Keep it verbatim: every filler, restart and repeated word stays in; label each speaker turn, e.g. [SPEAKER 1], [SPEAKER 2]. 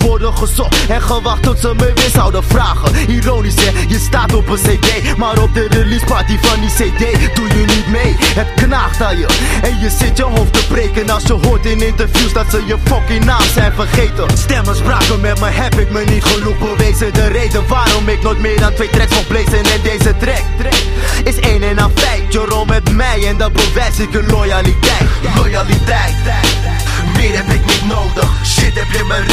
[SPEAKER 1] worden gezocht en gewacht tot ze me weer zouden vragen. Ironisch hè, je staat op een cd, maar op de release party van die cd doe je niet mee. Het knaagt aan je en je zit je hoofd te breken als je hoort in interviews dat ze je fucking naam zijn vergeten. Stemmen spraken met me, heb ik me niet genoeg bewezen. De reden waarom ik nooit meer dan twee tracks mag blazen en deze track is één en een feit. Je rol met mij en dat bewijs ik een loyaliteit. Loyaliteit, meer heb ik niet nodig. Shit heb je me